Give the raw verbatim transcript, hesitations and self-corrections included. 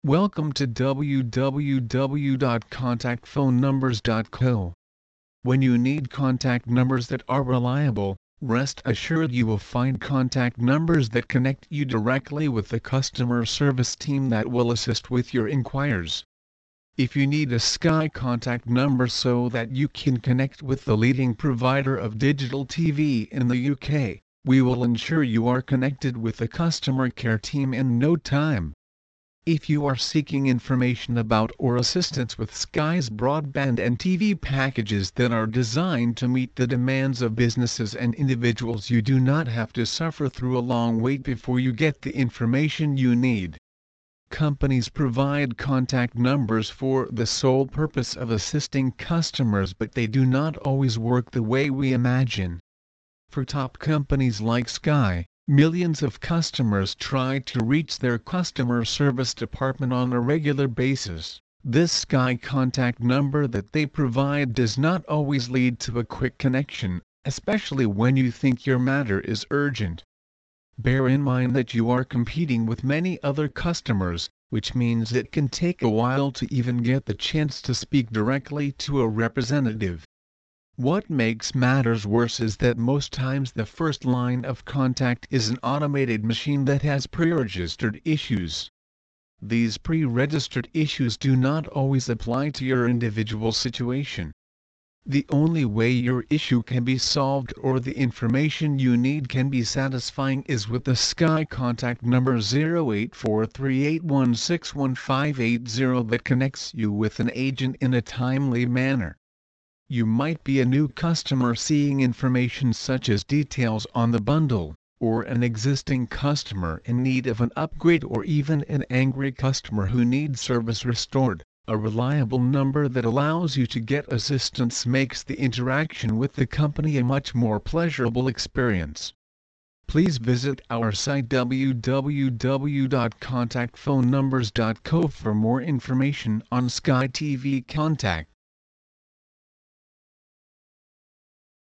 Welcome to w w w dot contact phone numbers dot co. When you need contact numbers that are reliable, rest assured you will find contact numbers that connect you directly with the customer service team that will assist with your inquiries. If you need a Sky contact number so that you can connect with the leading provider of digital T V in the U K, we will ensure you are connected with the customer care team in no time. If you are seeking information about or assistance with Sky's broadband and T V packages that are designed to meet the demands of businesses and individuals, you do not have to suffer through a long wait before you get the information you need. Companies provide contact numbers for the sole purpose of assisting customers, but they do not always work the way we imagine. For top companies like Sky, millions of customers try to reach their customer service department on a regular basis. This Sky contact number that they provide does not always lead to a quick connection, especially when you think your matter is urgent. Bear in mind that you are competing with many other customers, which means it can take a while to even get the chance to speak directly to a representative. What makes matters worse is that most times the first line of contact is an automated machine that has pre-registered issues. These pre-registered issues do not always apply to your individual situation. The only way your issue can be solved or the information you need can be satisfying is with the Sky contact number zero eight four three eight one six one five eight zero that connects you with an agent in a timely manner. You might be a new customer seeking information such as details on the bundle, or an existing customer in need of an upgrade, or even an angry customer who needs service restored. A reliable number that allows you to get assistance makes the interaction with the company a much more pleasurable experience. Please visit our site w w w dot contact phone numbers dot co for more information on Sky T V Contact.